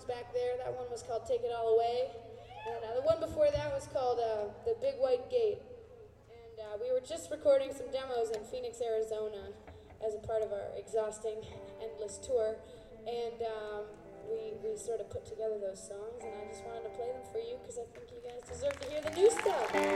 songs back there. That one was called Take It All Away. And the one before that was called The Big White Gate. And we were just recording some demos in Phoenix, Arizona as a part of our exhausting, endless tour. And we sort of put together those songs, and I just wanted to play them for you because I think you guys deserve to hear the new stuff.